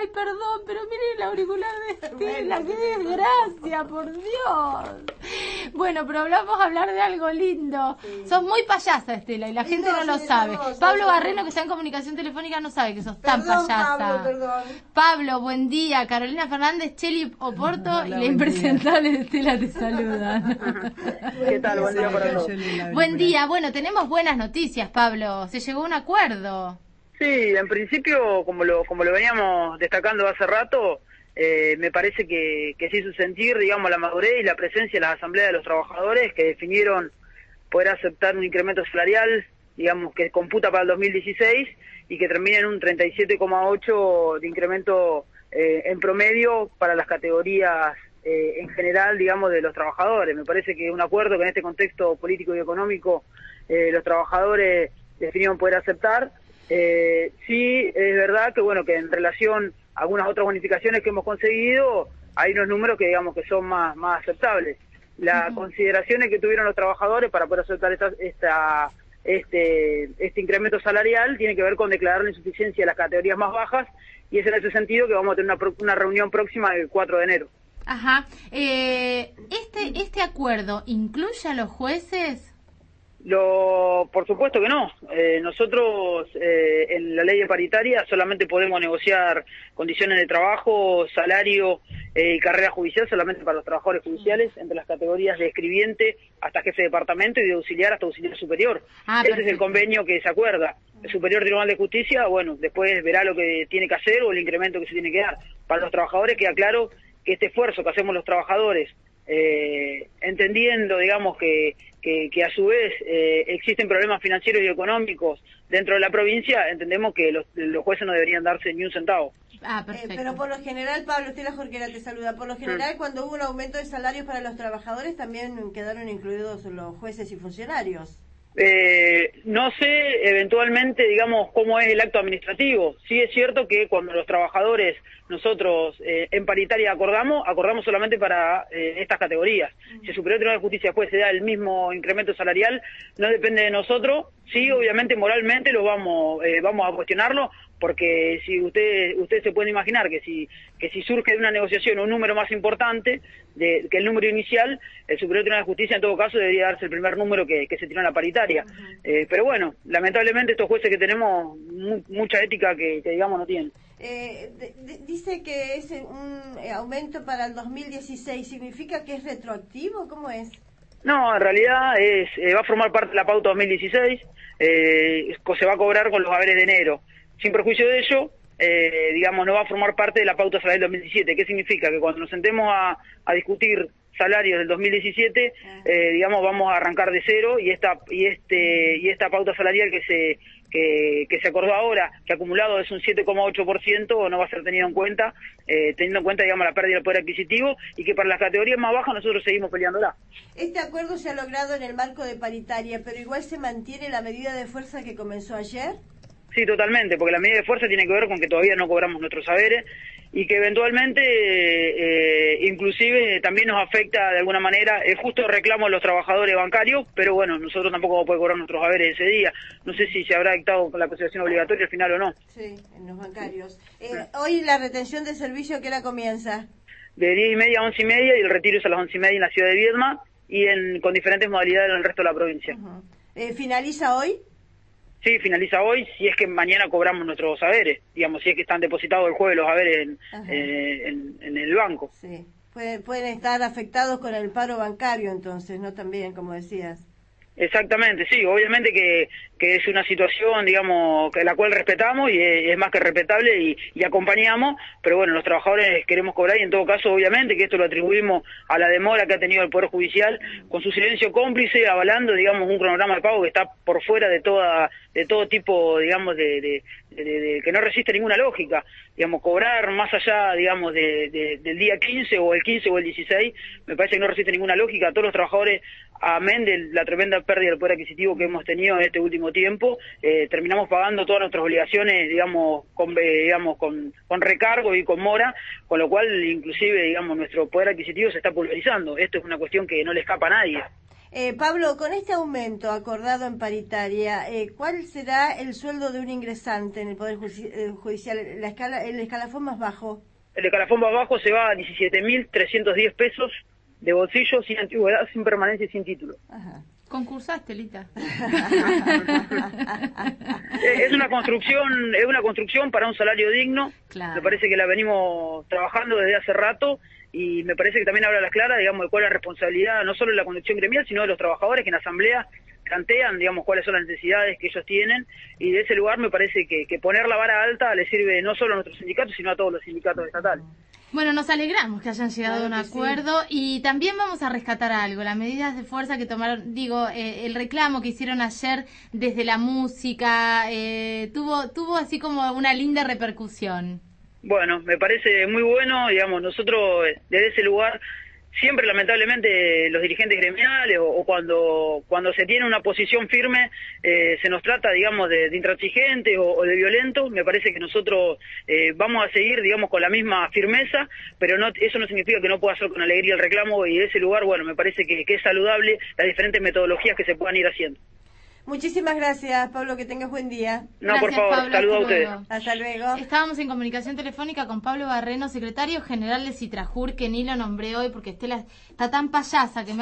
Ay, perdón, pero miren el auricular de Estela, qué desgracia, por Dios. Bueno, pero vamos a hablar de algo lindo. Sí. Sos muy payasa, Estela, y la gente no lo sabe. Pablo Barreno, que está en comunicación telefónica, no sabe que sos tan payasa. Pablo, perdón. Pablo, buen día. Carolina Fernández, Cheli Oporto y la impresentable Estela te saludan. ¿Qué tal? Buen día para todos. Buen día. Bueno, tenemos buenas noticias, Pablo. Se llegó a un acuerdo. Sí, en principio, como lo veníamos destacando hace rato, me parece que se hizo sentir, digamos, la madurez y la presencia de las asambleas de los trabajadores que definieron poder aceptar un incremento salarial, digamos, que computa para el 2016 y que termina en un 37,8 de incremento en promedio para las categorías en general, digamos, de los trabajadores. Me parece que es un acuerdo que en este contexto político y económico los trabajadores definieron poder aceptar. Sí, es verdad que bueno, que en relación a algunas otras bonificaciones que hemos conseguido, hay unos números que digamos que son más aceptables. Las consideraciones que tuvieron los trabajadores para poder aceptar este incremento salarial tiene que ver con declarar la insuficiencia de las categorías más bajas, y es en ese sentido que vamos a tener una reunión próxima el 4 de enero. Ajá. ¿Este acuerdo incluye a los jueces? Por supuesto que no. Nosotros en la ley de paritaria solamente podemos negociar condiciones de trabajo, salario y carrera judicial solamente para los trabajadores judiciales, entre las categorías de escribiente hasta jefe de departamento y de auxiliar hasta auxiliar superior. Ese es el convenio que se acuerda. El Superior Tribunal de Justicia, bueno, después verá lo que tiene que hacer o el incremento que se tiene que dar. Para los trabajadores queda claro que este esfuerzo que hacemos los trabajadores, entendiendo, digamos, que a su vez existen problemas financieros y económicos dentro de la provincia, entendemos que los jueces no deberían darse ni un centavo. Pero por lo general, Pablo, Estela Jorquera te saluda, por lo general cuando hubo un aumento de salarios para los trabajadores también quedaron incluidos los jueces y funcionarios. No sé eventualmente, digamos, cómo es el acto administrativo. Sí es cierto que cuando los trabajadores, nosotros en paritaria acordamos solamente para estas categorías. Si el Superior Tribunal de Justicia después se da el mismo incremento salarial, no depende de nosotros. Sí, obviamente moralmente lo vamos a cuestionarlo, porque si usted se puede imaginar que si surge de una negociación un número más importante que el número inicial, el Superior Tribunal de Justicia en todo caso debería darse el primer número que se tiró en la paritaria. Pero bueno, lamentablemente estos jueces que tenemos mucha ética que digamos no tienen. Dice que es un aumento para el 2016, ¿significa que es retroactivo? ¿Cómo es? No, en realidad va a formar parte de la pauta 2016, se va a cobrar con los haberes de enero. Sin perjuicio de ello, digamos, no va a formar parte de la pauta salarial 2017. ¿Qué significa? Que cuando nos sentemos a discutir salarios del 2017, digamos, vamos a arrancar de cero y esta pauta salarial que se acordó ahora, que acumulado es un 7,8%, no va a ser tenido en cuenta, teniendo en cuenta, digamos, la pérdida del poder adquisitivo, y que para las categorías más bajas nosotros seguimos peleándola. Este acuerdo se ha logrado en el marco de paritaria, pero igual se mantiene la medida de fuerza que comenzó ayer. Sí, totalmente, porque la medida de fuerza tiene que ver con que todavía no cobramos nuestros saberes y que eventualmente inclusive también nos afecta de alguna manera el justo reclamo de los trabajadores bancarios, pero bueno, nosotros tampoco vamos a poder cobrar nuestros saberes ese día. No sé si se habrá dictado la cotización obligatoria al final o no. Sí, en los bancarios. Hoy la retención de servicio, ¿qué hora comienza? De 10:30 a 11:30 y el retiro es a las 11:30 en la ciudad de Viedma y con diferentes modalidades en el resto de la provincia. ¿Finaliza hoy? Sí, finaliza hoy, si es que mañana cobramos nuestros saberes, digamos, si es que están depositados el jueves los saberes en el banco. Sí, pueden estar afectados con el paro bancario entonces, ¿no? También, como decías. Exactamente, sí, obviamente que es una situación, digamos, que la cual respetamos y es más que respetable y acompañamos, pero bueno, los trabajadores queremos cobrar y en todo caso, obviamente, que esto lo atribuimos a la demora que ha tenido el Poder Judicial con su silencio cómplice, avalando, digamos, un cronograma de pago que está por fuera de todo tipo, digamos, de que no resiste ninguna lógica. Digamos, cobrar más allá, digamos, del día 15 o el 15 o el 16, me parece que no resiste ninguna lógica. A todos los trabajadores, amén de la tremenda pérdida del poder adquisitivo que hemos tenido en este último tiempo, terminamos pagando todas nuestras obligaciones, digamos, con recargo y con mora, con lo cual, inclusive, digamos, nuestro poder adquisitivo se está pulverizando. Esto es una cuestión que no le escapa a nadie. Pablo, con este aumento acordado en paritaria, ¿cuál será el sueldo de un ingresante en el Poder Judicial, el escalafón más bajo? El escalafón más bajo se va a 17.310 pesos de bolsillo, sin antigüedad, sin permanencia y sin título. Ajá. Concursaste, Lita. Es una construcción para un salario digno. Claro. Me parece que la venimos trabajando desde hace rato y me parece que también habla a las claras, digamos, de cuál es la responsabilidad no solo de la conducción gremial, sino de los trabajadores que en la asamblea plantean, digamos, cuáles son las necesidades que ellos tienen, y de ese lugar me parece que poner la vara alta le sirve no solo a nuestros sindicatos, sino a todos los sindicatos estatales. Bueno, nos alegramos que hayan llegado a un acuerdo y también vamos a rescatar algo, las medidas de fuerza que tomaron, el reclamo que hicieron ayer desde la música, tuvo así como una linda repercusión. Bueno, me parece muy bueno, digamos, nosotros desde ese lugar siempre lamentablemente los dirigentes gremiales o cuando se tiene una posición firme se nos trata, digamos, de intransigentes o de violentos. Me parece que nosotros vamos a seguir, digamos, con la misma firmeza, pero eso no significa que no pueda hacer con alegría el reclamo, y de ese lugar, bueno, me parece que es saludable las diferentes metodologías que se puedan ir haciendo. Muchísimas gracias, Pablo, que tengas buen día. No, Gracias, por favor, Pablo, saludos a ustedes. Hasta luego. Estábamos en comunicación telefónica con Pablo Barreno, secretario general de Citrajur, que ni lo nombré hoy porque Estela está tan payasa que